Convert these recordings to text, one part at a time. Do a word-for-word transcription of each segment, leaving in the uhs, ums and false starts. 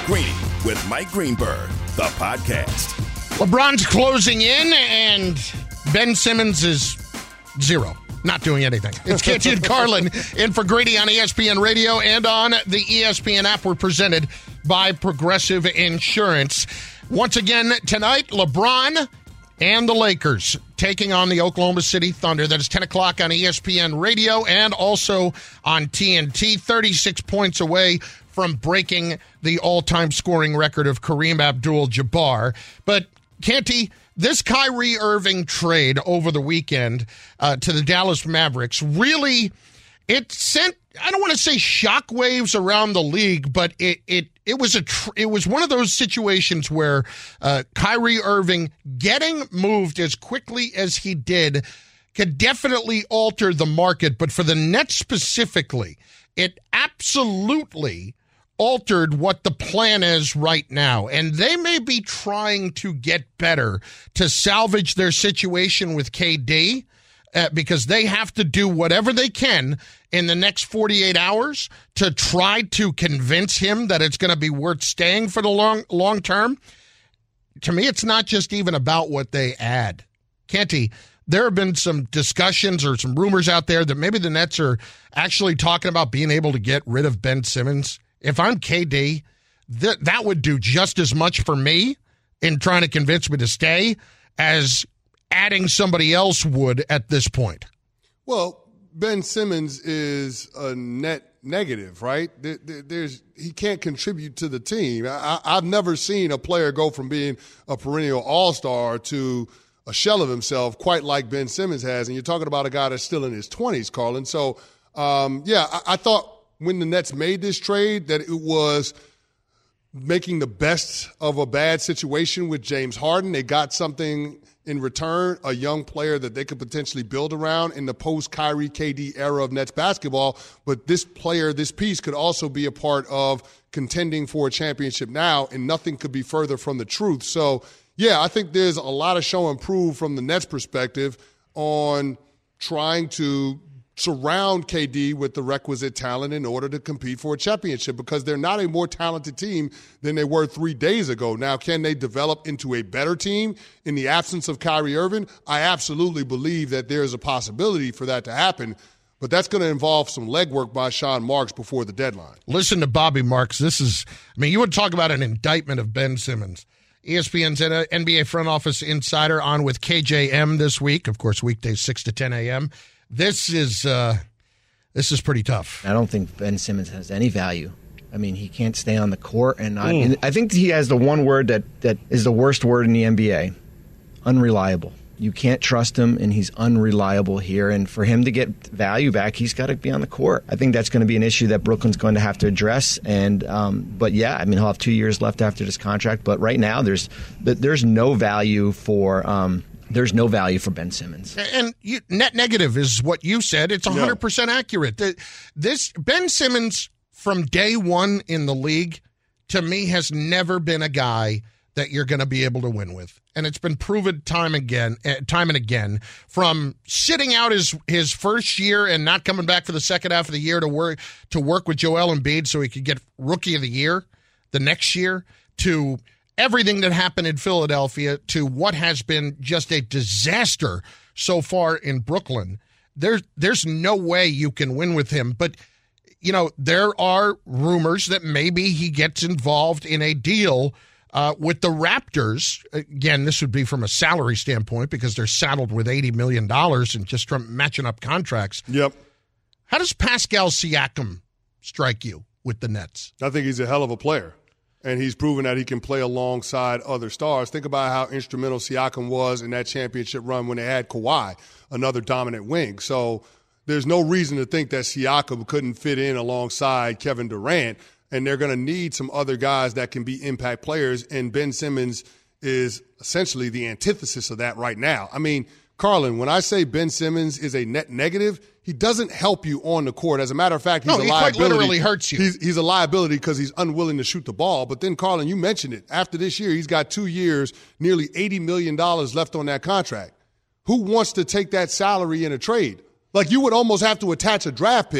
Greeny with Mike Greenberg, the podcast. LeBron's closing in, and Ben Simmons is zero. Not doing anything. It's Canty and Carlin in for Grady on E S P N Radio and on the E S P N app. We're presented by Progressive Insurance. Once again, tonight, LeBron and the Lakers taking on the Oklahoma City Thunder. That is ten o'clock on E S P N Radio and also on T N T. thirty-six points away from breaking the all-time scoring record of Kareem Abdul-Jabbar. But, Canty, this Kyrie Irving trade over the weekend uh, to the Dallas Mavericks really, it sent, I don't want to say shockwaves around the league, but it it it was a tr- it was one of those situations where uh, Kyrie Irving getting moved as quickly as he did could definitely alter the market. But for the Nets specifically, it absolutely altered what the plan is right now. And they may be trying to get better to salvage their situation with K D uh, because they have to do whatever they can in the next forty-eight hours to try to convince him that it's going to be worth staying for the long long term. To me, it's not just even about what they add. Canty, there have been some discussions or some rumors out there that maybe the Nets are actually talking about being able to get rid of Ben Simmons. If I'm K D, th- that would do just as much for me in trying to convince me to stay as adding somebody else would at this point. Well, Ben Simmons is a net negative, right? There, there, there's he can't contribute to the team. I, I've never seen a player go from being a perennial all-star to a shell of himself quite like Ben Simmons has. And you're talking about a guy that's still in his twenties, Carlin. So, um, yeah, I, I thought when the Nets made this trade that it was making the best of a bad situation with James Harden. They got something in return, a young player that they could potentially build around in the post-Kyrie K D era of Nets basketball. But this player, this piece could also be a part of contending for a championship now, and nothing could be further from the truth. So, yeah, I think there's a lot of show and prove from the Nets perspective on trying to surround K D with the requisite talent in order to compete for a championship, because they're not a more talented team than they were three days ago. Now, can they develop into a better team in the absence of Kyrie Irving? I absolutely believe that there's a possibility for that to happen, but that's going to involve some legwork by Sean Marks before the deadline. Listen to Bobby Marks. This is, I mean, you would talk about an indictment of Ben Simmons. E S P N's N B A front office insider on with K J M this week, of course, weekdays six to ten a.m. This is uh, this is pretty tough. I don't think Ben Simmons has any value. I mean, he can't stay on the court, and I, mm. I think he has the one word that, that is the worst word in the N B A: unreliable. You can't trust him, and he's unreliable here. And for him to get value back, he's got to be on the court. I think that's going to be an issue that Brooklyn's going to have to address. And um, but yeah, I mean, he'll have two years left after this contract. But right now, there's there's no value for. Um, There's no value for Ben Simmons. And you, net negative is what you said. It's one hundred percent yeah. accurate. The, this Ben Simmons, from day one in the league, to me, has never been a guy that you're going to be able to win with. And it's been proven time again, uh, time and again, from sitting out his his first year and not coming back for the second half of the year to work to work with Joel Embiid so he could get Rookie of the Year the next year, to everything that happened in Philadelphia, to what has been just a disaster so far in Brooklyn. There's there's no way you can win with him. But, you know, there are rumors that maybe he gets involved in a deal uh, with the Raptors. Again, this would be from a salary standpoint because they're saddled with eighty million dollars and just from matching up contracts. Yep. How does Pascal Siakam strike you with the Nets? I think he's a hell of a player. And he's proven that he can play alongside other stars. Think about how instrumental Siakam was in that championship run when they had Kawhi, another dominant wing. So there's no reason to think that Siakam couldn't fit in alongside Kevin Durant. And they're going to need some other guys that can be impact players. And Ben Simmons is essentially the antithesis of that right now. I mean, Carlin, when I say Ben Simmons is a net negative, he doesn't help you on the court. As a matter of fact, he's no, a he liability. quite literally hurts you. He's, he's a liability because he's unwilling to shoot the ball. But then, Carlin, you mentioned it. After this year, he's got two years, nearly eighty million dollars left on that contract. Who wants to take that salary in a trade? Like, you would almost have to attach a draft pick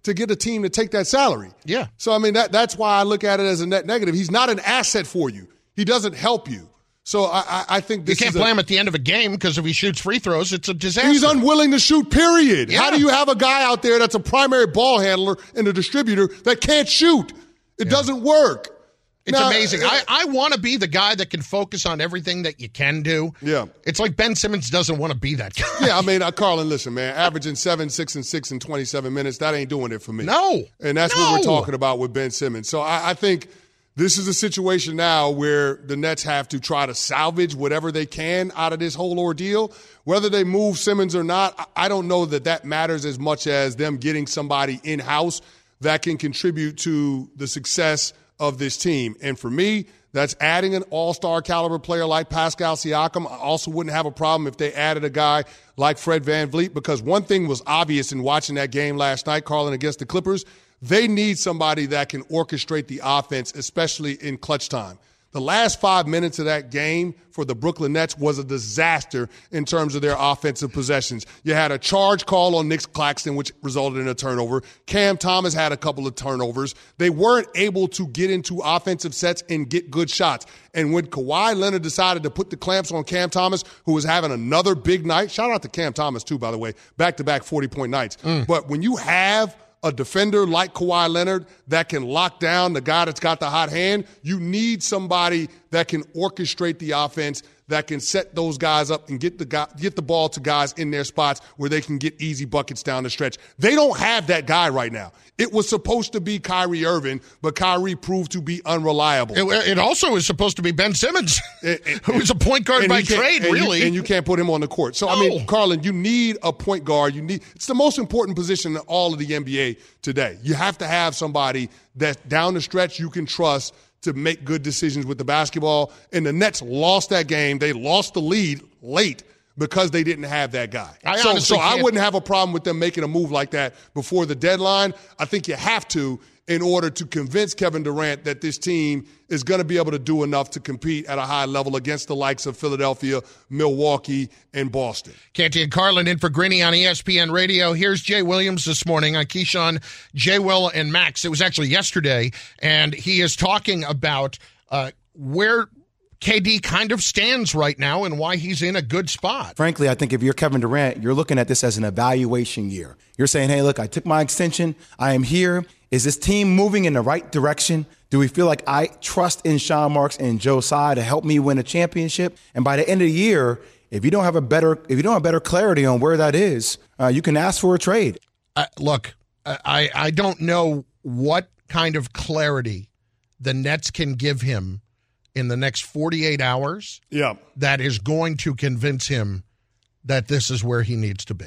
to get a team to take that salary. Yeah. So, I mean, that that's why I look at it as a net negative. He's not an asset for you. He doesn't help you. So I, I, I think this You can't is play a, him at the end of a game because if he shoots free throws, it's a disaster. He's unwilling to shoot, period. Yeah. How do you have a guy out there that's a primary ball handler and a distributor that can't shoot? It yeah. doesn't work. It's now, amazing. Uh, I, I want to be the guy that can focus on everything that you can do. Yeah. It's like Ben Simmons doesn't want to be that guy. Yeah, I mean, uh, Carlin, listen, man, averaging seven, six, and six in twenty-seven minutes, that ain't doing it for me. No. And that's no. what we're talking about with Ben Simmons. So I, I think this is a situation now where the Nets have to try to salvage whatever they can out of this whole ordeal. Whether they move Simmons or not, I don't know that that matters as much as them getting somebody in-house that can contribute to the success of this team. And for me, that's adding an all-star caliber player like Pascal Siakam. I also wouldn't have a problem if they added a guy like Fred VanVleet, because one thing was obvious in watching that game last night, Carlin, against the Clippers. They need somebody that can orchestrate the offense, especially in clutch time. The last five minutes of that game for the Brooklyn Nets was a disaster in terms of their offensive possessions. You had a charge call on Nick Claxton, which resulted in a turnover. Cam Thomas had a couple of turnovers. They weren't able to get into offensive sets and get good shots. And when Kawhi Leonard decided to put the clamps on Cam Thomas, who was having another big night, shout out to Cam Thomas too, by the way, back-to-back forty-point nights. Mm. But when you have a defender like Kawhi Leonard that can lock down the guy that's got the hot hand, you need somebody that can orchestrate the offense, that can set those guys up and get the guy, get the ball to guys in their spots where they can get easy buckets down the stretch. They don't have that guy right now. It was supposed to be Kyrie Irving, but Kyrie proved to be unreliable. It, it also was supposed to be Ben Simmons, who was a point guard by trade, and really. You, and you can't put him on the court. So, no. I mean, Carlin, you need a point guard. You need It's the most important position in all of the N B A today. You have to have somebody that down the stretch you can trust to make good decisions with the basketball. And the Nets lost that game. They lost the lead late because they didn't have that guy. I so so can't. I wouldn't have a problem with them making a move like that before the deadline. I think you have to in order to convince Kevin Durant that this team is going to be able to do enough to compete at a high level against the likes of Philadelphia, Milwaukee, and Boston. Canty and Carlin in for Greeny on E S P N Radio. Here's Jay Williams this morning on Keyshawn, Jay Will, and Max. It was actually yesterday, and he is talking about uh, where K D kind of stands right now and why he's in a good spot. Frankly, I think if you're Kevin Durant, you're looking at this as an evaluation year. You're saying, hey, look, I took my extension. I am here. Is this team moving in the right direction? Do we feel like I trust in Sean Marks and Joe Tsai to help me win a championship? And by the end of the year, if you don't have a better, if you don't have better clarity on where that is, uh, you can ask for a trade. Uh, look, I, I don't know what kind of clarity the Nets can give him in the next forty-eight hours. Yeah, that is going to convince him that this is where he needs to be.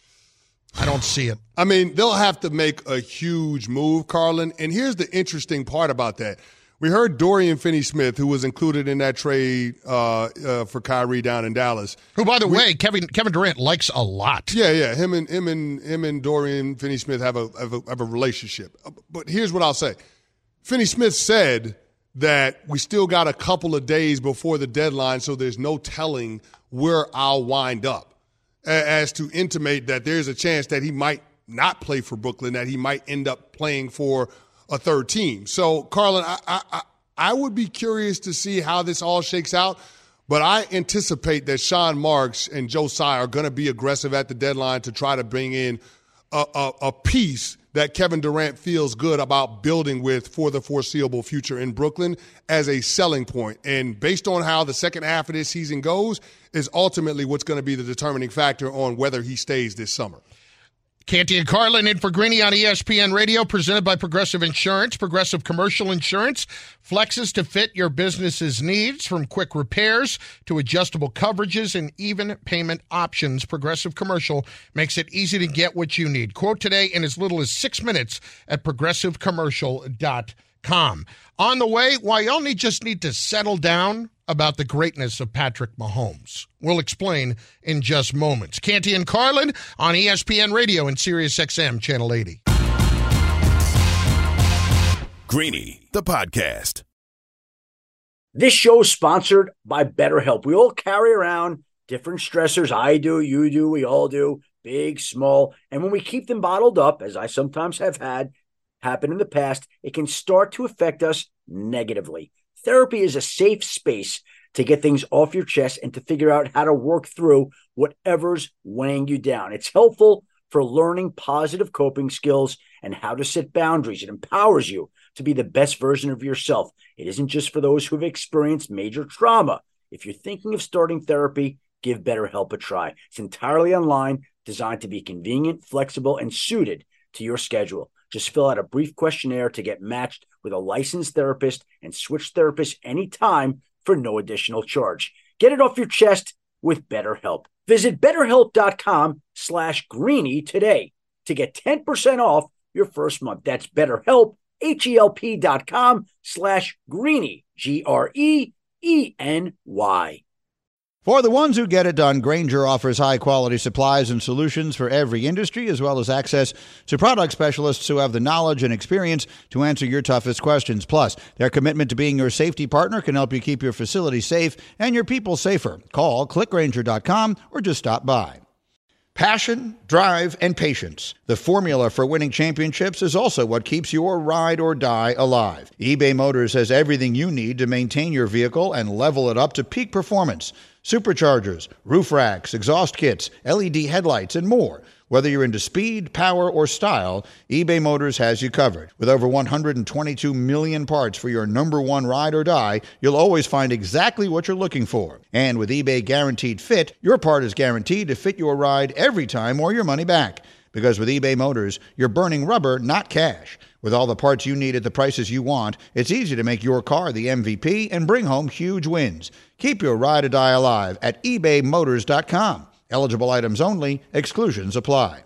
I don't see it. I mean, they'll have to make a huge move, Carlin. And here's the interesting part about that. We heard Dorian Finney-Smith, who was included in that trade uh, uh, for Kyrie down in Dallas. Who, by the we, way, Kevin Kevin Durant likes a lot. Yeah, yeah. Him and him and him and Dorian Finney-Smith have a, have a have a relationship. But here's what I'll say: Finney-Smith said that we still got a couple of days before the deadline, so there's no telling where I'll wind up. As to intimate that there's a chance that he might not play for Brooklyn, that he might end up playing for a third team. So, Carlin, I, I, I would be curious to see how this all shakes out, but I anticipate that Sean Marks and Joe Tsai are going to be aggressive at the deadline to try to bring in a, a, a piece that Kevin Durant feels good about building with for the foreseeable future in Brooklyn as a selling point. And based on how the second half of this season goes is ultimately what's going to be the determining factor on whether he stays this summer. Canty and Carlin in for Greeny on E S P N Radio, presented by Progressive Insurance. Progressive Commercial Insurance flexes to fit your business's needs, from quick repairs to adjustable coverages and even payment options. Progressive Commercial makes it easy to get what you need. Quote today in as little as six minutes at progressive commercial dot com. On the way, why y'all need just need to settle down about the greatness of Patrick Mahomes. We'll explain in just moments. Canty and Carlin on E S P N Radio and Sirius X M Channel eighty. Greeny, the podcast. This show is sponsored by BetterHelp. We all carry around different stressors. I do, you do, we all do. big, small, and when we keep them bottled up, as I sometimes have had happen in the past, it can start to affect us negatively. Therapy is a safe space to get things off your chest and to figure out how to work through whatever's weighing you down. It's helpful for learning positive coping skills and how to set boundaries. It empowers you to be the best version of yourself. It isn't just for those who have experienced major trauma. If you're thinking of starting therapy, give BetterHelp a try. It's entirely online, designed to be convenient, flexible, and suited to your schedule. Just fill out a brief questionnaire to get matched with a licensed therapist and switch therapists anytime for no additional charge. Get it off your chest with BetterHelp. Visit BetterHelp.com slash Greeny today to get ten percent off your first month. That's BetterHelp, H-E-L-P dot com slash Greeny, G R E E N Y. For the ones who get it done, Grainger offers high-quality supplies and solutions for every industry, as well as access to product specialists who have the knowledge and experience to answer your toughest questions. Plus, their commitment to being your safety partner can help you keep your facility safe and your people safer. Call click grainger dot com or just stop by. Passion, drive, and patience. The formula for winning championships is also what keeps your ride or die alive. eBay Motors has everything you need to maintain your vehicle and level it up to peak performance. Superchargers, roof racks, exhaust kits, L E D headlights, and more. Whether you're into speed, power, or style, eBay Motors has you covered. With over one hundred twenty-two million parts for your number one ride or die, you'll always find exactly what you're looking for. And with eBay Guaranteed Fit, your part is guaranteed to fit your ride every time or your money back. Because with eBay Motors, you're burning rubber, not cash. With all the parts you need at the prices you want, it's easy to make your car the M V P and bring home huge wins. Keep your ride or die alive at ebay motors dot com. Eligible items only. Exclusions apply.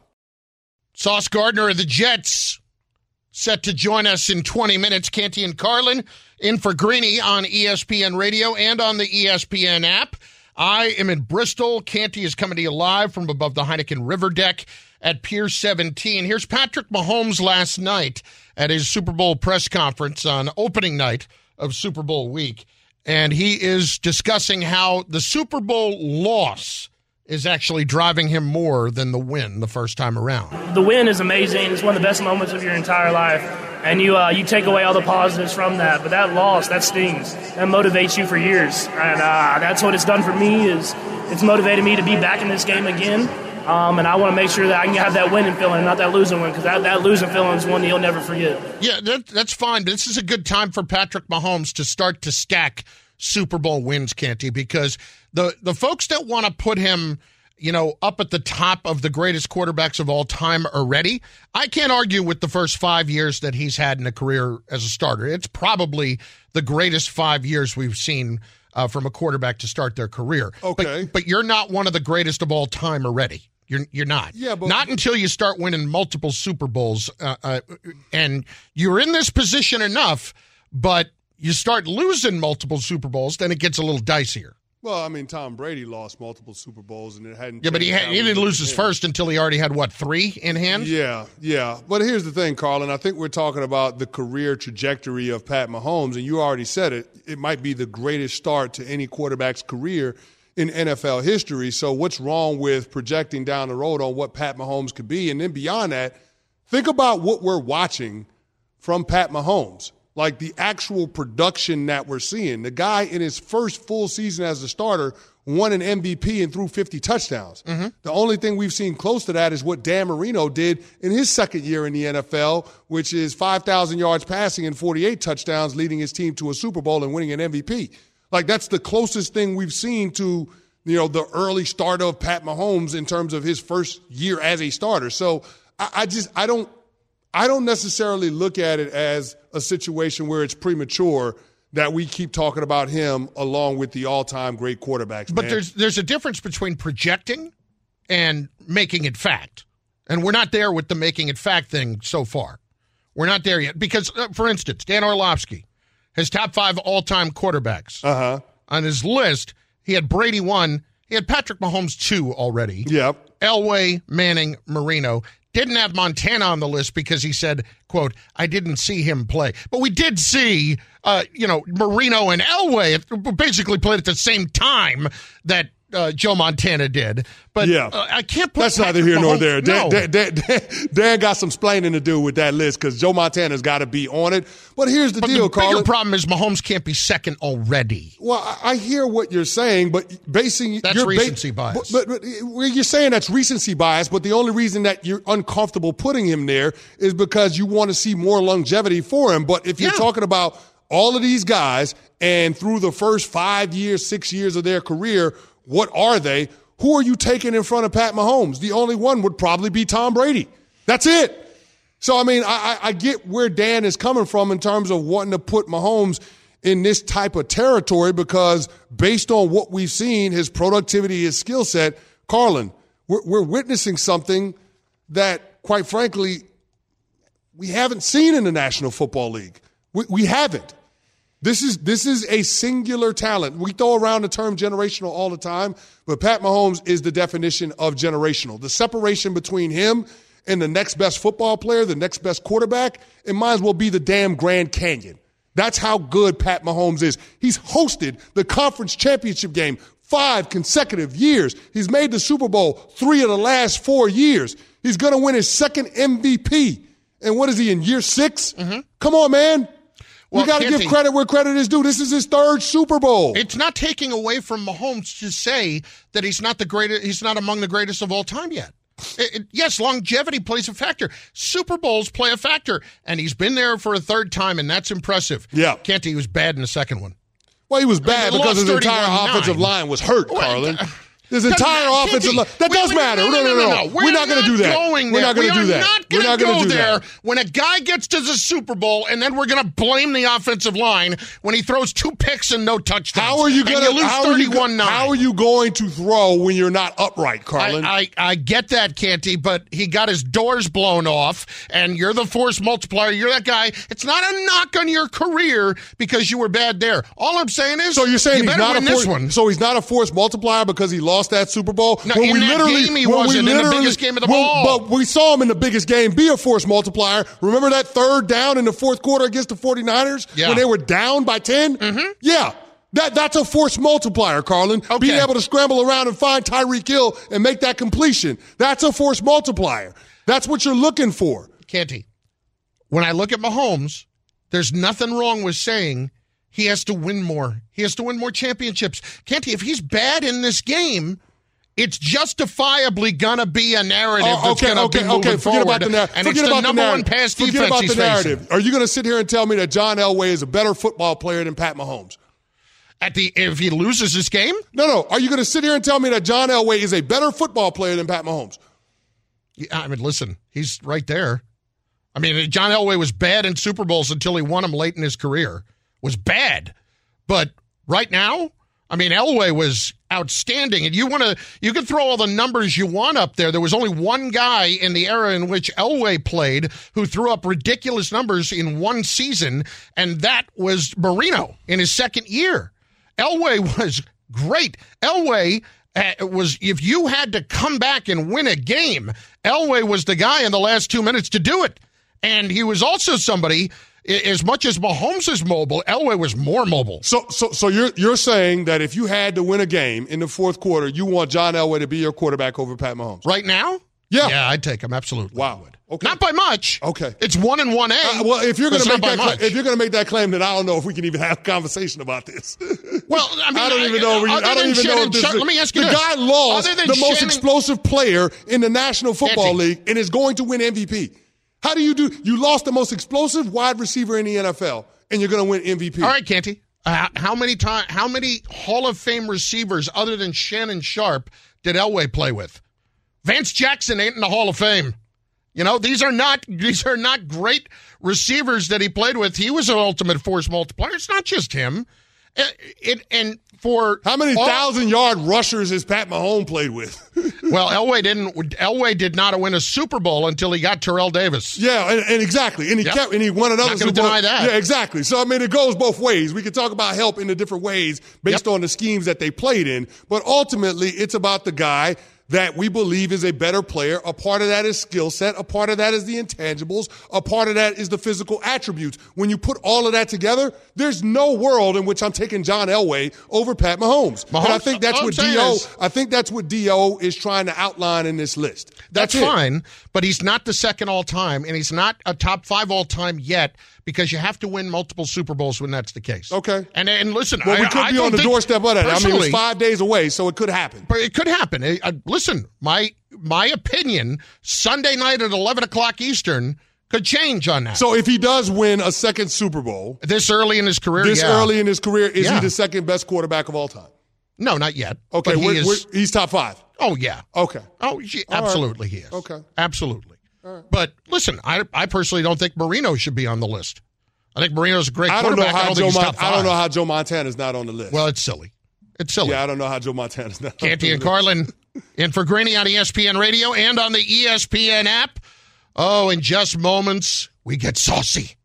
Sauce Gardner of the Jets set to join us in twenty minutes. Canty and Carlin in for Greeny on E S P N Radio and on the E S P N app. I am in Bristol. Canty is coming to you live from above the Heineken River deck at Pier seventeen. Here's Patrick Mahomes last night at his Super Bowl press conference on opening night of Super Bowl week. And he is discussing how the Super Bowl loss is actually driving him more than the win the first time around. The win is amazing. It's one of the best moments of your entire life. And you uh, you take away all the positives from that. But that loss, that stings. That motivates you for years. And uh, that's what it's done for me. Is it's motivated me to be back in this game again. Um, and I want to make sure that I can have that winning feeling, not that losing one, because that, that losing feeling is one that you'll never forget. Yeah, that, that's fine. But this is a good time for Patrick Mahomes to start to stack Super Bowl wins, Canty, because the, the folks that want to put him, you know, up at the top of the greatest quarterbacks of all time already, I can't argue with the first five years that he's had in a career as a starter. It's probably the greatest five years we've seen uh, from a quarterback to start their career. Okay. But, but you're not one of the greatest of all time already. You're you're not. Yeah, but not until you start winning multiple Super Bowls, uh, uh, and you're in this position enough, but you start losing multiple Super Bowls, then it gets a little dicier. Well, I mean, Tom Brady lost multiple Super Bowls, and it hadn't. Yeah, but he had, he didn't lose his first until he already had, what, three in hand? Yeah, yeah. But here's the thing, Carlin. I think we're talking about the career trajectory of Pat Mahomes, and you already said it. It might be the greatest start to any quarterback's career in N F L history. So what's wrong with projecting down the road on what Pat Mahomes could be? And then beyond that, think about what we're watching from Pat Mahomes. Like the actual production that we're seeing. The guy in his first full season as a starter won an M V P and threw fifty touchdowns. Mm-hmm. The only thing we've seen close to that is what Dan Marino did in his second year in the N F L, which is five thousand yards passing and forty-eight touchdowns, leading his team to a Super Bowl and winning an M V P. Like that's the closest thing we've seen to, you know, the early start of Pat Mahomes in terms of his first year as a starter. So I, I just I don't I don't necessarily look at it as a situation where it's premature that we keep talking about him along with the all-time great quarterbacks. But man. there's there's a difference between projecting and making it fact. And we're not there with the making it fact thing so far. We're not there yet. Because, uh, for instance, Dan Orlovsky, his top five all-time quarterbacks. Uh-huh. On his list, he had Brady one. He had Patrick Mahomes two already. Yep. Elway, Manning, Marino. Didn't have Montana on the list because he said, quote, I didn't see him play. But we did see, uh, you know, Marino and Elway basically played at the same time that uh, Joe Montana did. But yeah. uh, I can't put That's Patrick neither here nor Mahomes, there. Dan, no. Dan, Dan, Dan got some splaining to do with that list because Joe Montana's got to be on it. But here's the but deal, the Carlin. bigger problem is Mahomes can't be second already. Well, I, I hear what you're saying, but basing that's your recency ba- bias. But, but, but you're saying that's recency bias, but the only reason that you're uncomfortable putting him there is because you want to see more longevity for him. But if you're Yeah. talking about all of these guys and through the first five years, six years of their career, what are they? Who are you taking in front of Pat Mahomes? The only one would probably be Tom Brady. That's it. So, I mean, I, I get where Dan is coming from in terms of wanting to put Mahomes in this type of territory because based on what we've seen, his productivity, his skill set, Carlin, we're, we're witnessing something that, quite frankly, we haven't seen in the National Football League. We, we haven't. This is this is a singular talent. We throw around the term generational all the time, but Pat Mahomes is the definition of generational. The separation between him and the next best football player, the next best quarterback, it might as well be the damn Grand Canyon. That's how good Pat Mahomes is. He's hosted the conference championship game five consecutive years. He's made the Super Bowl three of the last four years. He's going to win his second M V P. And what is he, in year six? Mm-hmm. Come on, man. Well, we got to give he, credit where credit is due. This is his third Super Bowl. It's not taking away from Mahomes to say that he's not the greatest. He's not among the greatest of all time yet. It, it, yes, longevity plays a factor. Super Bowls play a factor, and he's been there for a third time, and that's impressive. Yeah, Canty, he was bad in the second one. Well, he was bad I mean, because his entire offensive line was hurt, well, Carlin. Uh, His entire that, offensive line. That we, does we, matter. No, No, no, no. no. We're, We're not going to do that. Going we're not going to do that. Not we're not going to do go there that. when a guy gets to the Super Bowl, and then we're going to blame the offensive line when he throws two picks and no touchdowns. How are you going to lose how, are you go, how are you going to throw when you're not upright, Carlin? I, I, I get that, Canty, but he got his doors blown off, and you're the force multiplier. You're that guy. It's not a knock on your career because you were bad there. All I'm saying is, so you're saying you he's better not win a force, this one. So he's not a force multiplier because he lost that Super Bowl. No, when in we that literally, game he when wasn't we in the literally, biggest game of the when, ball. But we saw him in the biggest game be a force multiplier. Remember that third down in the fourth quarter against the 49ers yeah. when they were down by ten? Mm-hmm. Yeah. That, that's a force multiplier, Carlin. Okay. Being able to scramble around and find Tyreek Hill and make that completion. That's a force multiplier. That's what you're looking for. Canty, when I look at Mahomes, there's nothing wrong with saying he has to win more. He has to win more championships. Canty, if he's bad in this game, it's justifiably going to be a narrative oh, okay, that's going to okay, be moving okay. Forget forward. about the narrative. And Forget it's about the number the one pass Forget defense about he's the narrative. facing. Are you going to sit here and tell me that John Elway is a better football player than Pat Mahomes? At the if he loses this game? No, no. Are you going to sit here and tell me that John Elway is a better football player than Pat Mahomes? Yeah, I mean, listen, he's right there. I mean, John Elway was bad in Super Bowls until he won them late in his career. Was bad. But right now, I mean, Elway was outstanding. And you want to, you can throw all the numbers you want up there. There was only one guy in the era in which Elway played who threw up ridiculous numbers in one season, and that was Marino in his second year. Elway was great. Elway uh, was, if you had to come back and win a game, Elway was the guy in the last two minutes to do it. And he was also somebody, as much as Mahomes is mobile, Elway was more mobile. So, so, so you're you're saying that if you had to win a game in the fourth quarter, you want John Elway to be your quarterback over Pat Mahomes? Right now? Yeah. Yeah, I'd take him, absolutely. Wow. Okay. Not by much. Okay. It's one and one A. Uh, well, if you're going to not make by that much. cla- if you're going to make that claim, then I don't know if we can even have a conversation about this. Well, I mean, I don't even know. If we, other I don't than even Shannon know if this Sharp, is, let me ask you the this. guy lost Other than the most Shannon- explosive player in the National Football Canty. League and is going to win M V P. How do you do? You lost the most explosive wide receiver in the N F L, and you're going to win M V P. All right, Canty. Uh, how many time? How many Hall of Fame receivers other than Shannon Sharp did Elway play with? Vance Jackson ain't in the Hall of Fame. You know, these are not these are not great receivers that he played with. He was an ultimate force multiplier. It's not just him. It, it and for how many all, thousand yard rushers has Pat Mahomes played with? Well, Elway didn't. Elway did not win a Super Bowl until he got Terrell Davis. Yeah, and, and exactly, and he yep. kept, and he won another Not Super Bowl. deny that. Yeah, exactly. So I mean, it goes both ways. We can talk about help in the different ways based yep. on the schemes that they played in, but ultimately, it's about the guy that we believe is a better player. A part of that is skill set. A part of that is the intangibles. A part of that is the physical attributes. When you put all of that together, there's no world in which I'm taking John Elway over Pat Mahomes. Mahomes and I think that's what D O is, I think that's what D O is trying to outline in this list. That's, that's fine, but he's not the second all-time, and he's not a top five all-time yet because you have to win multiple Super Bowls when that's the case. Okay. And and listen, well, we I, could I be on the doorstep of that. I mean, it was five days away, so it could happen. But it could happen. Uh, listen, my my opinion, Sunday night at eleven o'clock Eastern could change on that. So if he does win a second Super Bowl. This early in his career, This yeah. early in his career, is yeah. he the second best quarterback of all time? No, not yet. Okay, but he we're, is, we're, he's top five. Oh, yeah. Okay. Oh, yeah, absolutely right. he is. Okay. Absolutely. All right. But listen, I I personally don't think Marino should be on the list. I think Marino's a great I don't know quarterback. how I don't Joe think he's Mon- top five. I don't know how Joe Montana's not on the list. Well, it's silly. It's silly. Yeah, I don't know how Joe Montana's not on Canty the and list. Carlin in for Greeny on E S P N Radio and on the E S P N app. Oh, in just moments, we get saucy.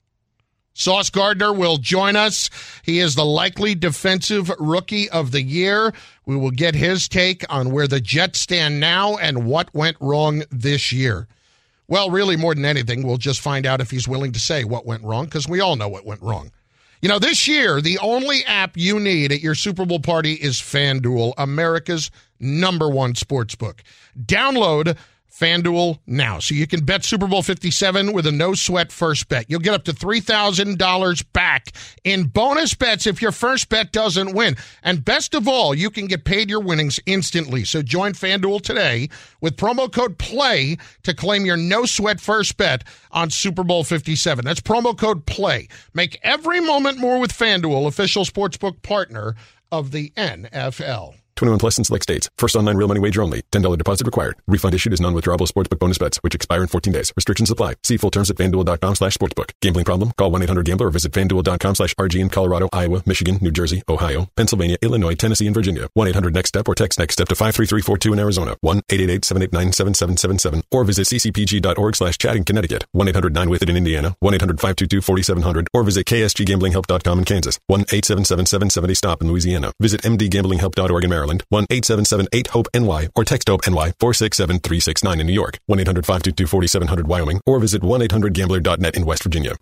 Sauce Gardner will join us. He is the likely defensive rookie of the year. We will get his take on where the Jets stand now and what went wrong this year. Well, really, more than anything, we'll just find out if he's willing to say what went wrong, because we all know what went wrong. You know, this year, the only app you need at your Super Bowl party is FanDuel, America's number one sportsbook. Download FanDuel now so you can bet Super Bowl fifty-seven with a no-sweat first bet. You'll get up to three thousand dollars back in bonus bets if your first bet doesn't win. And best of all, you can get paid your winnings instantly. So join FanDuel today with promo code PLAY to claim your no-sweat first bet on Super Bowl fifty-seven. That's promo code PLAY. Make every moment more with FanDuel, official sportsbook partner of the N F L. twenty-one plus in select states. First online real money wager only. ten dollars deposit required. Refund issued as non-withdrawable sportsbook bonus bets, which expire in fourteen days. Restrictions apply. See full terms at FanDuel.com slash sportsbook. Gambling problem? Call one eight hundred gambler or visit FanDuel.com slash RG in Colorado, Iowa, Michigan, New Jersey, Ohio, Pennsylvania, Illinois, Tennessee, and Virginia. one eight hundred next step or text next step to five three three four two in Arizona. one eight eight eight seven eight nine seven seven seven seven or visit ccpg.org slash chat in Connecticut. one eight hundred nine with it in Indiana. one eight hundred five two two four seven zero zero or visit k s g gambling help dot com in Kansas. one eight seven seven seven seven zero stop in Louisiana. Visit m d gambling help dot org in Maryland. one eight seven seven eight hope N Y or text HOPE N Y four six seven three six nine in New York. one eight hundred five two two four seven zero zero Wyoming or visit one eight hundred gambler dot net in West Virginia.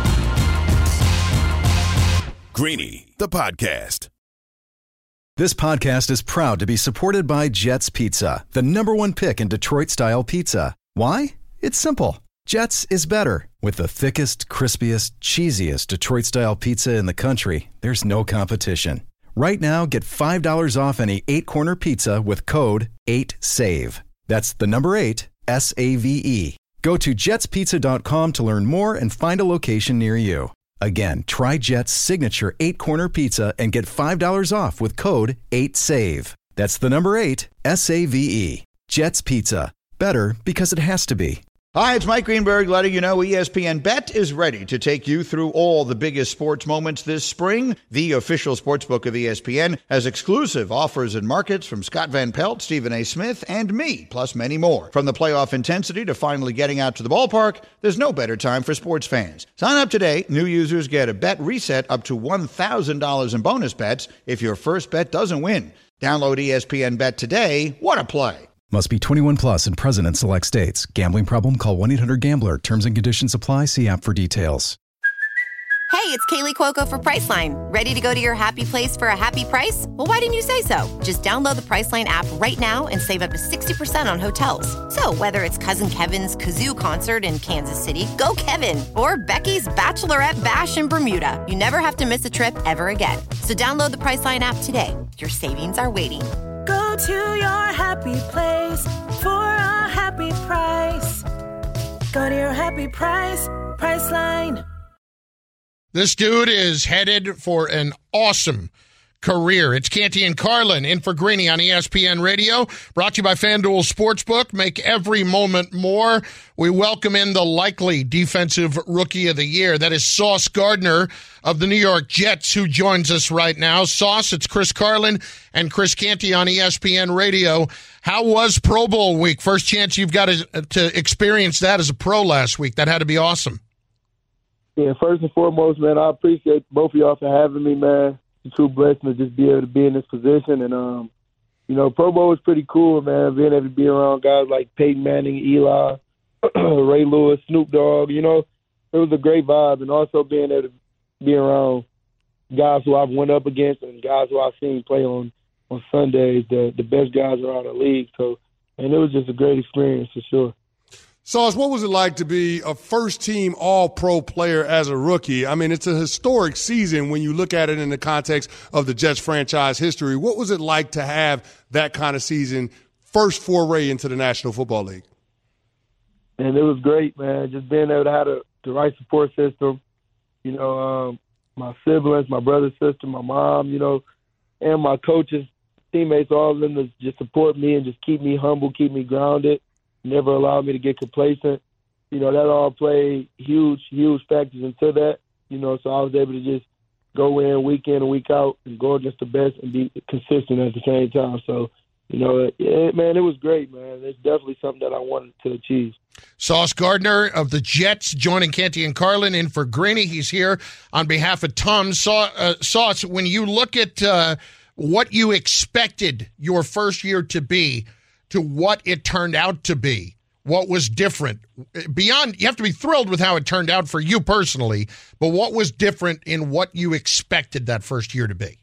Greeny, the podcast. This podcast is proud to be supported by Jets Pizza, the number one pick in Detroit-style pizza. Why? It's simple. Jets is better. With the thickest, crispiest, cheesiest Detroit-style pizza in the country, there's no competition. Right now, get five dollars off any eight-corner pizza with code eight save. That's the number eight, S A V E. Go to jets pizza dot com to learn more and find a location near you. Again, try Jet's signature eight-corner pizza and get five dollars off with code eight save. That's the number eight, S A V E. Jet's Pizza. Better because it has to be. Hi, it's Mike Greenberg letting you know E S P N Bet is ready to take you through all the biggest sports moments this spring. The official sportsbook of E S P N has exclusive offers and markets from Scott Van Pelt, Stephen A. Smith, and me, plus many more. From the playoff intensity to finally getting out to the ballpark, there's no better time for sports fans. Sign up today. New users get a bet reset up to one thousand dollars in bonus bets if your first bet doesn't win. Download E S P N Bet today. What a play. Must be twenty-one plus and present in select states. Gambling problem? Call one eight hundred gambler. Terms and conditions apply. See app for details. Hey, it's Kaylee Cuoco for Priceline. Ready to go to your happy place for a happy price? Well, why didn't you say so? Just download the Priceline app right now and save up to sixty percent on hotels. So whether it's Cousin Kevin's Kazoo Concert in Kansas City, go Kevin, or Becky's Bachelorette Bash in Bermuda, you never have to miss a trip ever again. So download the Priceline app today. Your savings are waiting. Go to your happy place for a happy price. Go to your happy price, Priceline. This dude is headed for an awesome career. It's Canty and Carlin in for Greeny on E S P N Radio, brought to you by FanDuel Sportsbook. Make every moment more. We welcome in the likely defensive rookie of the year. That is Sauce Gardner of the New York Jets, who joins us right now. Sauce, it's Chris Carlin and Chris Canty on E S P N Radio. How was Pro Bowl week? First chance you've got to, to experience that as a pro last week. That had to be awesome. Yeah, first and foremost, man, I appreciate both of y'all for having me, man. It's a true blessing to just be able to be in this position. And, um, you know, Pro Bowl was pretty cool, man. Being able to be around guys like Peyton Manning, Eli, Ray Lewis, Snoop Dogg, you know, it was a great vibe. And also being able to be around guys who I've went up against and guys who I've seen play on, on Sundays, the, the best guys around the league. So, and it was just a great experience for sure. Sauce, what was it like to be a first-team All-Pro player as a rookie? I mean, it's a historic season when you look at it in the context of the Jets franchise history. What was it like to have that kind of season, first foray into the National Football League? And it was great, man, just being able to have the, the right support system. You know, um, my siblings, my brother, sister, my mom, you know, and my coaches, teammates, all of them to just support me and just keep me humble, keep me grounded. Never allowed me to get complacent. You know, that all played huge, huge factors into that. You know, so I was able to just go in week in and week out and go against the best and be consistent at the same time. So, you know, it, man, it was great, man. It's definitely something that I wanted to achieve. Sauce Gardner of the Jets joining Canty and Carlin in for Greeny. He's here on behalf of Tom. Sa- uh, Sauce, when you look at uh, what you expected your first year to be, to what it turned out to be, what was different? Beyond, you have to be thrilled with how it turned out for you personally, but what was different in what you expected that first year to be?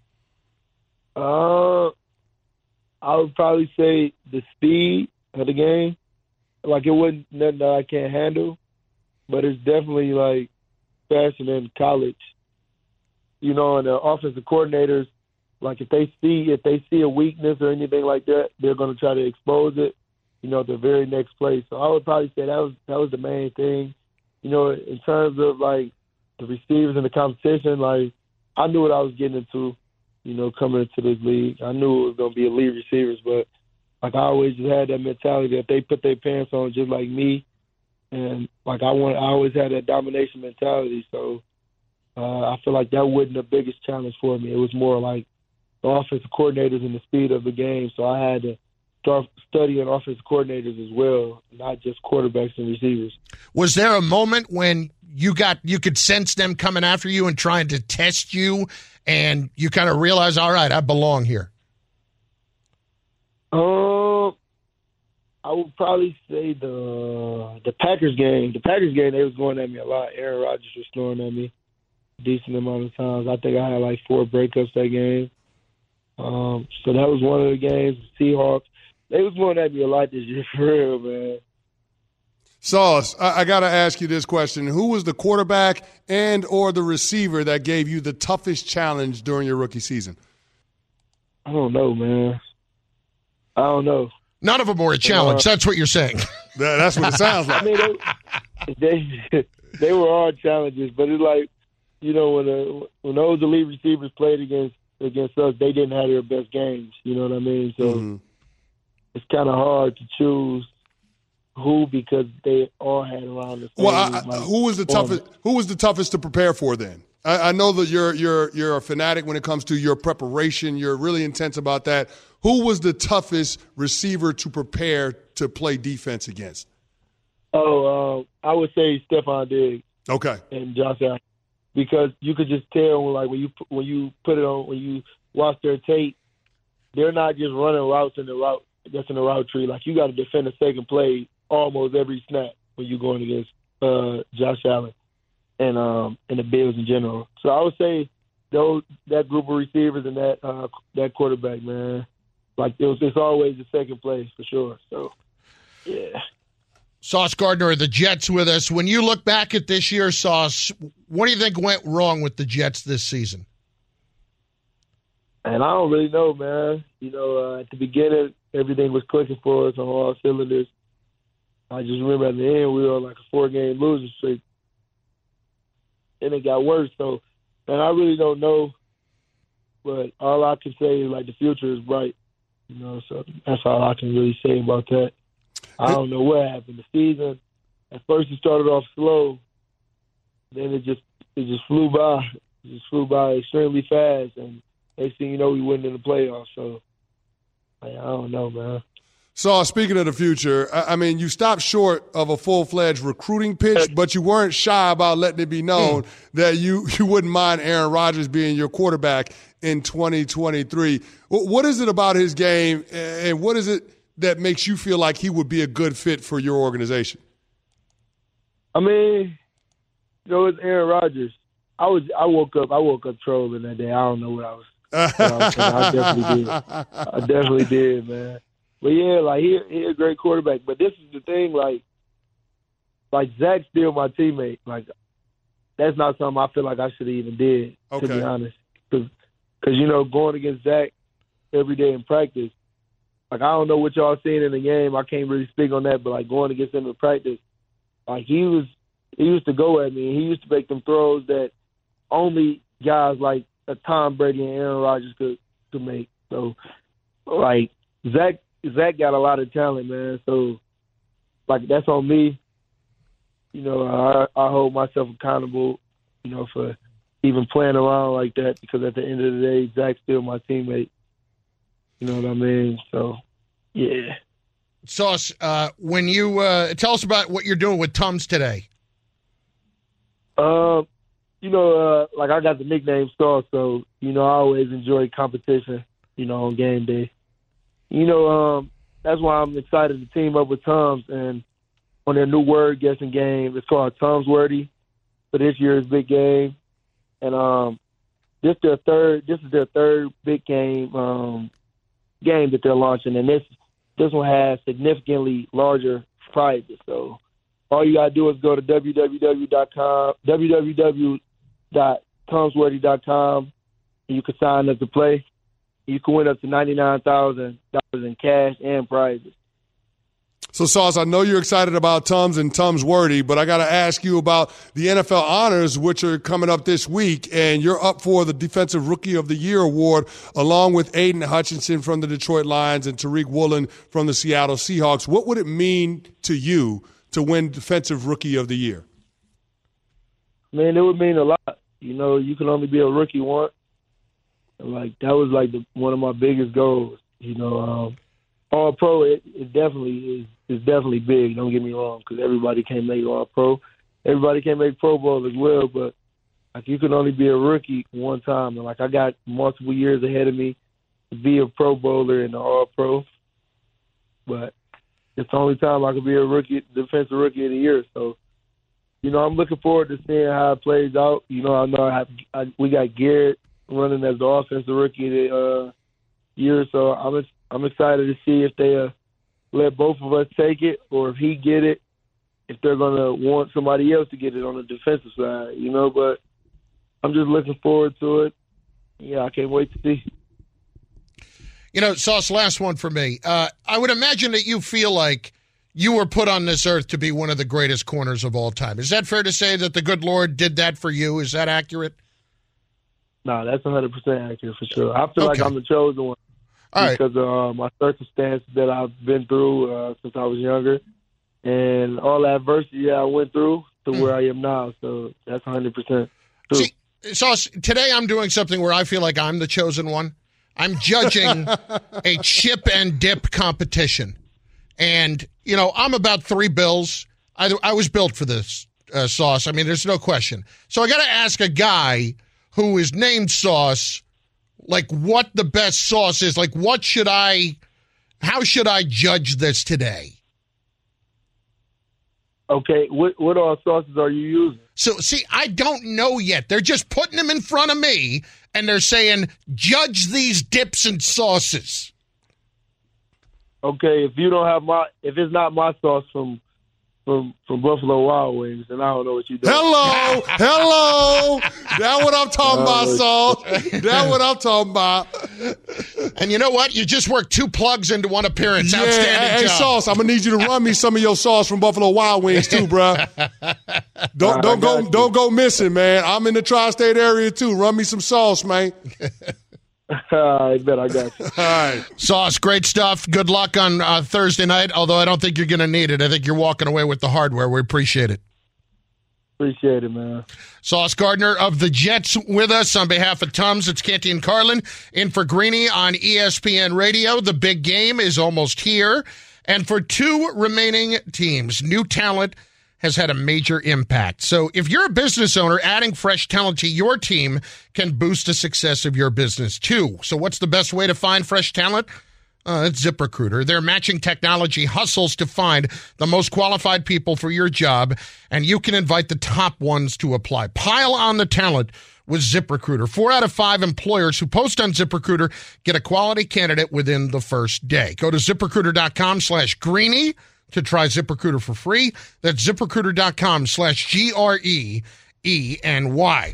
Uh, I would probably say the speed of the game. Like, it wasn't nothing that I can't handle, but it's definitely, like, faster than college. You know, and the offensive coordinators, like, if they see if they see a weakness or anything like that, they're going to try to expose it, you know, the very next play. So I would probably say that was that was the main thing. You know, in terms of, like, the receivers and the competition, like, I knew what I was getting into, you know, coming into this league. I knew it was going to be elite receivers, but, like, I always just had that mentality that they put their pants on just like me. And, like, I want, I always had that domination mentality. So uh, I feel like that wasn't the biggest challenge for me. It was more like the offensive coordinators and the speed of the game. So I had to start studying offensive coordinators as well, not just quarterbacks and receivers. Was there a moment when you got you could sense them coming after you and trying to test you, and you kind of realized, all right, I belong here? Um, I would probably say the the Packers game. The Packers game, they was going at me a lot. Aaron Rodgers was throwing at me a decent amount of times. I think I had like four breakups that game. Um, so that was one of the games. The Seahawks, they was going at me a lot this year, for real, man. Sauce, I, I got to ask you this question. Who was the quarterback and or the receiver that gave you the toughest challenge during your rookie season? I don't know, man. I don't know. None of them were a challenge. Uh, That's what you're saying. That, that's what it sounds like. I mean, they, they, they were hard challenges, but it's like, you know, when uh, when those elite receivers played against against us, they didn't have their best games. You know what I mean? So mm-hmm. it's kind of hard to choose who, because they all had around the same. Well, I, like, who was the toughest? Who was the toughest to prepare for then? I, I know that you're you're you're a fanatic when it comes to your preparation. You're really intense about that. Who was the toughest receiver to prepare to play defense against? Oh, uh, I would say Stephon Diggs. Okay. And Josh Allen, because you could just tell, like, when you when you put it on, when you watch their tape, they're not just running routes in the route that's in the route tree. Like, you got to defend a second play almost every snap when you're going against uh, Josh Allen and um and the Bills in general. So I would say those that group of receivers and that uh, that quarterback, man. Like, it was, it's always the second place for sure. So, yeah. Sauce Gardner of the Jets with us. When you look back at this year, Sauce, what do you think went wrong with the Jets this season? And I don't really know, man. You know, uh, at the beginning, everything was clicking for us on all cylinders. I just remember at the end, we were on like a four-game losing streak. And it got worse. So, and I really don't know. But all I can say is, like, the future is bright. You know, so that's all I can really say about that. I don't know what happened. The season, at first it started off slow. Then it just it just flew by. It just flew by extremely fast. And next thing you know, we went in the playoffs. So, I, I don't know, man. So, speaking of the future, I mean, you stopped short of a full-fledged recruiting pitch, but you weren't shy about letting it be known mm. that you, you wouldn't mind Aaron Rodgers being your quarterback in twenty twenty-three. What is it about his game, and what is it that makes you feel like he would be a good fit for your organization? I mean, you know, it's Aaron Rodgers. I was I woke up I woke up trolling that day. I don't know what I was. What I, was I definitely did. I definitely did, man. But yeah, like he he a great quarterback. But this is the thing, like, like Zach's still my teammate. Like, that's not something I feel like I should have even did. Okay. To be honest, because you know, going against Zach every day in practice, like I don't know what y'all seen in the game. I can't really speak on that. But like going against him in practice, like he was he used to go at me. He used to make them throws that only guys like a Tom Brady and Aaron Rodgers could could make. So like Zach. Zach got a lot of talent, man. So, like, that's on me. You know, I, I hold myself accountable, you know, for even playing around like that because at the end of the day, Zach's still my teammate. You know what I mean? So, yeah. Sauce, uh, when you uh, tell us about what you're doing with Tums today. Uh, you know, uh, like I got the nickname Sauce, so, you know, I always enjoy competition, you know, on game day. You know, um, that's why I'm excited to team up with Tums and on their new word guessing game. It's called Tums Wordy for this year's big game. And um, this their third this is their third big game um, game that they're launching, and this this one has significantly larger prizes. So all you gotta do is go to w w w dot com w w w dot tums wordy dot com and you can sign up to play. You can win up to ninety-nine thousand dollars in cash and prizes. So, Sauce, I know you're excited about Tums and Tums Wordy, but I got to ask you about the N F L honors, which are coming up this week, and you're up for the Defensive Rookie of the Year award, along with Aiden Hutchinson from the Detroit Lions and Tariq Woolen from the Seattle Seahawks. What would it mean to you to win Defensive Rookie of the Year? Man, it would mean a lot. You know, you can only be a rookie once. Like, that was, like, the, one of my biggest goals. You know, um, All-Pro, it, it definitely is, is definitely big, don't get me wrong, because everybody can't make All-Pro. Everybody can't make Pro Bowl as well, but, like, you can only be a rookie one time. And, like, I got multiple years ahead of me to be a Pro Bowler and an All-Pro. But it's the only time I could be a rookie, Defensive Rookie of the Year. So, you know, I'm looking forward to seeing how it plays out. You know, I know I have, I, we got Garrett running as the offensive rookie of the uh, year, so I'm I'm excited to see if they uh, let both of us take it, or if he get it, if they're gonna want somebody else to get it on the defensive side, you know. But I'm just looking forward to it. Yeah, I can't wait to see. You know, Sauce, last one for me. Uh, I would imagine that you feel like you were put on this earth to be one of the greatest corners of all time. Is that fair to say that the good Lord did that for you? Is that accurate? No, that's one hundred percent accurate for sure. I feel okay. like I'm the chosen one all because right. of uh, my circumstances that I've been through uh, since I was younger and all the adversity that I went through to mm. where I am now. So that's one hundred percent true. See, Sauce, today I'm doing something where I feel like I'm the chosen one. I'm judging a chip and dip competition. And, you know, I'm about three bills. I, I was built for this, uh, Sauce. I mean, there's no question. So I got to ask a guy who is named Sauce, like, what the best sauce is. Like, what should I, how should I judge this today? Okay, what what all sauces are you using? So, see, I don't know yet. They're just putting them in front of me, and they're saying, judge these dips and sauces. Okay, if you don't have my, if it's not my sauce from From, from Buffalo Wild Wings, and I don't know what you doing. Hello, hello. That's what I'm talking about, Saul. That's what I'm talking about. And you know what? You just worked two plugs into one appearance. Yeah, Outstanding hey, job. Sauce, I'm gonna need you to run me some of your sauce from Buffalo Wild Wings too, bro. Don't don't go you. don't go missing, man. I'm in the tri-state area too. Run me some sauce, man. I bet I got you. All right. Sauce, great stuff. Good luck on uh, Thursday night, although I don't think you're going to need it. I think you're walking away with the hardware. We appreciate it. Appreciate it, man. Sauce Gardner of the Jets with us on behalf of Tums. It's Canty and Carlin in for Greeny on E S P N Radio. The big game is almost here. And for two remaining teams, new talent has had a major impact. So if you're a business owner, adding fresh talent to your team can boost the success of your business too. So what's the best way to find fresh talent? Uh, it's ZipRecruiter. Their matching technology hustles to find the most qualified people for your job, and you can invite the top ones to apply. Pile on the talent with ZipRecruiter. Four out of five employers who post on ZipRecruiter get a quality candidate within the first day. Go to ZipRecruiter.com slash Greeny to try ZipRecruiter for free. That's ZipRecruiter.com slash G R E E N Y.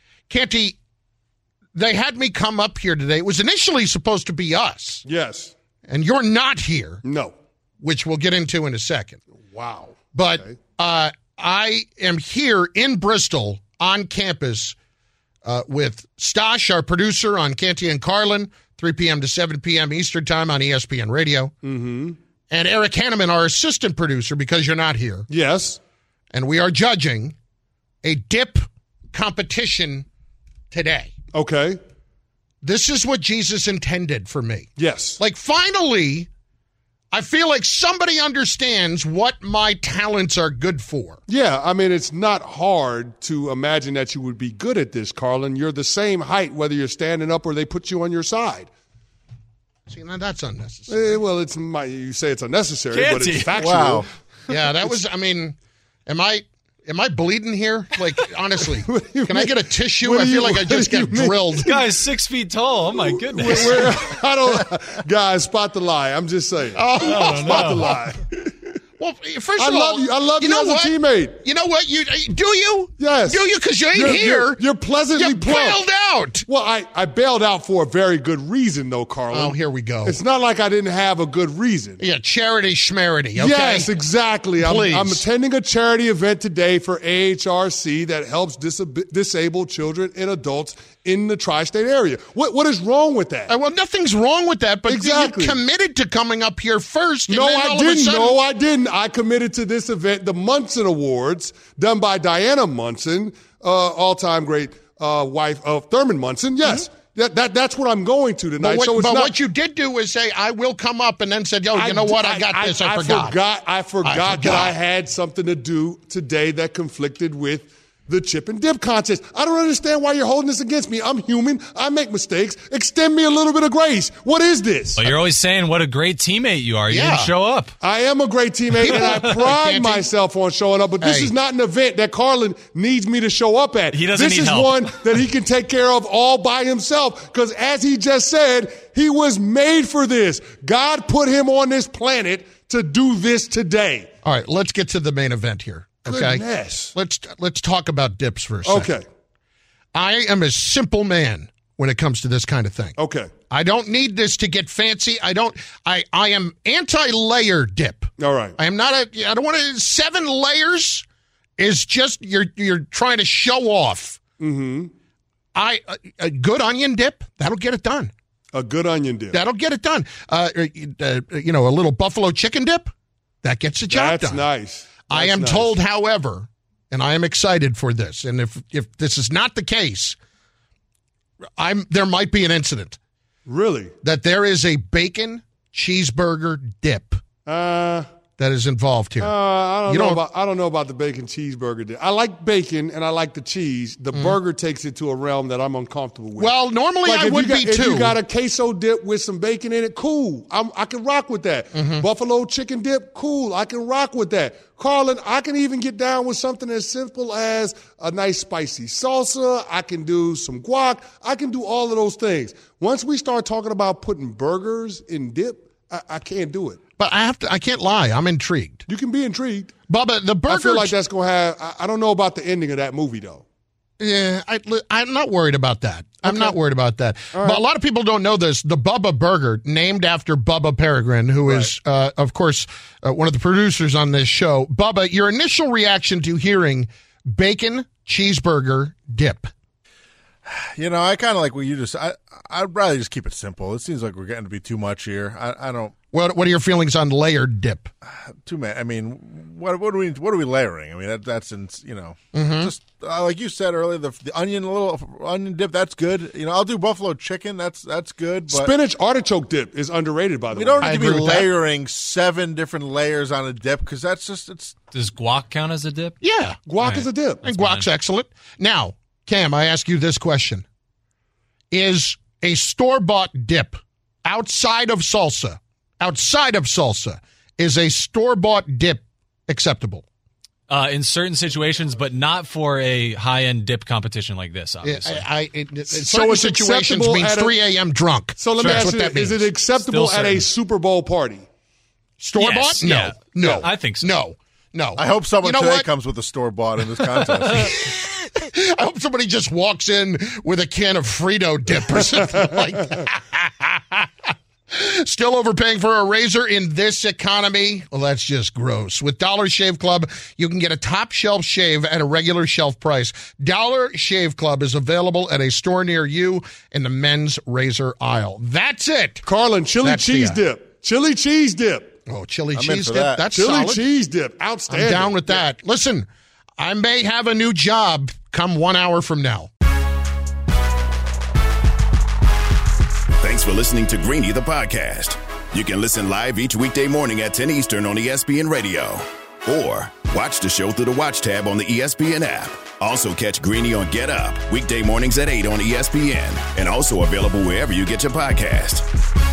Canty, they had me come up here today. It was initially supposed to be us. Yes. And you're not here. No. Which we'll get into in a second. Wow. But okay. uh, I am here in Bristol on campus uh, with Stash, our producer on Canty and Carlin, three p.m. to seven p.m. Eastern Time on E S P N Radio. Mm-hmm. And Eric Hanneman, our assistant producer, because you're not here. Yes. And we are judging a dip competition today. Okay. This is what Jesus intended for me. Yes. Like, finally, I feel like somebody understands what my talents are good for. Yeah, I mean, it's not hard to imagine that you would be good at this, Carlin. You're the same height whether you're standing up or they put you on your side. See, now that's unnecessary. Uh, well, it's my, you say it's unnecessary, Can't but he? it's factual. Wow. Yeah, that was, I mean, am I am I bleeding here? Like, honestly, can mean? I get a tissue? What I do feel you- like I just what do got you mean? drilled. This guy's six feet tall. Oh, my goodness. We're- we're- I don't, guys, spot the lie. I'm just saying. Oh, spot no. the lie. Well, first I of love all, you. I love you, know as what? a teammate. You know what? You do you? Yes. Do you? Because you ain't You're- here. You're, you're pleasantly You plump. bailed out. Well, I, I bailed out for a very good reason, though, Carlin. Oh, here we go. It's not like I didn't have a good reason. Yeah, charity schmarity. Okay? Yes, exactly. I'm, Please. I'm attending a charity event today for A H R C that helps disab- disabled children and adults in the tri-state area. What What is wrong with that? Uh, well, nothing's wrong with that, but Exactly. you committed to coming up here first. And No, then I all of a didn't. sudden- No, I didn't. I committed to this event, the Munson Awards, done by Diana Munson, uh, all-time great uh, wife of Thurman Munson. Yes, Mm-hmm. that, that that's what I'm going to tonight. But, what, so it's but not, what you did do was say, I will come up, and then said, yo, you know what? I got this. I, I forgot. forgot. I forgot I that forgot. I had something to do today that conflicted with the chip and dip contest. I don't understand why you're holding this against me. I'm human. I make mistakes. Extend me a little bit of grace. What is this? Well, you're always saying what a great teammate you are. You Yeah. didn't show up. I am a great teammate, and I pride Can't myself on showing up. But this Hey. is not an event that Carlin needs me to show up at. He doesn't This need is help. one that he can take care of all by himself. Because as he just said, he was made for this. God put him on this planet to do this today. All right, let's get to the main event here. Okay, Goodness. let's let's talk about dips for a second. Okay. I am a simple man when it comes to this kind of thing. Okay. I don't need this to get fancy. I don't. I I am anti-layer dip. All right. I am not a. I don't want to. Seven layers is just you're you're trying to show off. Mm-hmm. I a, a good onion dip that'll get it done. A good onion dip. That'll get it done. Uh, uh, you know, a little buffalo chicken dip that gets the job That's done. nice. I That's am nice. told, however, and I am excited for this, and if if this is not the case, I'm there might be an incident Really? that there is a bacon cheeseburger dip Uh, that is involved here. uh, I don't You know don't- about I don't know about the bacon cheeseburger dip. I like bacon and I like the cheese. The burger takes it to a realm that I'm uncomfortable with. Mm. Well, normally Like I if would you got, be if too. you got a queso dip with some bacon in it, cool. I'm, I can rock with that. Mm-hmm. Buffalo chicken dip, cool. I can rock with that. Carlin, I can even get down with something as simple as a nice spicy salsa. I can do some guac. I can do all of those things. Once we start talking about putting burgers in dip, I, I can't do it. but I have to. I can't lie. I'm intrigued, You can be intrigued. Bubba. The burger. I feel like that's going to have, I, I don't know about the ending of that movie, though. Yeah, I, I'm not worried about that. I'm not worried about that. But a lot of people don't know this. The Bubba Burger, named after Bubba Peregrine, who is, uh, of course, uh, one of the producers on this show. Bubba, your initial reaction to hearing bacon cheeseburger dip? You know, I kind of like what you just. I I'd rather just keep it simple. It seems like we're getting to be too much here. I I don't. What What are your feelings on layered dip? Too many. I mean, what what are we what are we layering? I mean, that, that's in, you know, Mhm. just uh, like you said earlier, the, the onion, a little onion dip. That's good. You know, I'll do buffalo chicken. That's that's good. But Spinach artichoke dip is underrated, by the we way. don't need to be layering seven different layers on a dip because that's just it's. Does guac count as a dip? Yeah, guac is a dip, and guac's excellent. Now, Cam, I ask you this question: is a store bought dip outside of salsa? Outside of salsa, is a store-bought dip acceptable? Uh, in certain situations, but not for a high-end dip competition like this, obviously. I, I, it, it, So certain it's situations acceptable means at a- three a.m. drunk. So let me That's ask what you: that means. is it acceptable Still at a certain. Super Bowl party? Store-bought? Yes, no. yeah. No. I think so. No. No. I hope someone You know today what? comes with a store bought in this contest. I hope somebody just walks in with a can of Frito dip or something like that. Still overpaying for a razor in this economy? Well, that's just gross. With Dollar Shave Club, you can get a top shelf shave at a regular shelf price. Dollar Shave Club is available at a store near you in the men's razor aisle. That's it. Carlin, chili That's cheese the, uh, dip. Chili cheese dip. Oh, chili I'm in cheese for dip. that. That's Chili solid. cheese dip. Outstanding. I'm down with that. Listen, I may have a new job come one hour from now. Thanks for listening to Greeny the podcast. You can listen live each weekday morning at ten Eastern on E S P N Radio. Or watch the show through the Watch tab on the E S P N app. Also catch Greeny on Get Up, weekday mornings at eight on E S P N. And also available wherever you get your podcast.